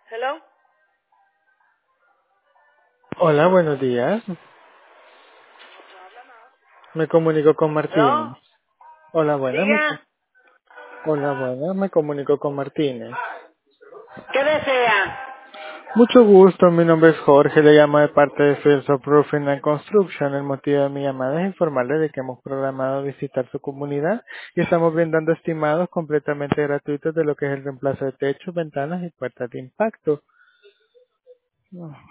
Hello. Hola, buenos días. Me comunico con Hello. Martínez. Hola, buenas. Diga, Hola, buenas. Me comunico con Martínez. ¿qué desea? Mucho gusto. Mi nombre es Jorge. Le llamo de parte de Fields of Roofing and Construction. El motivo de mi llamada es informarle de que hemos programado visitar su comunidad y estamos brindando estimados completamente gratuitos de lo que es el reemplazo de techos, ventanas y puertas de impacto.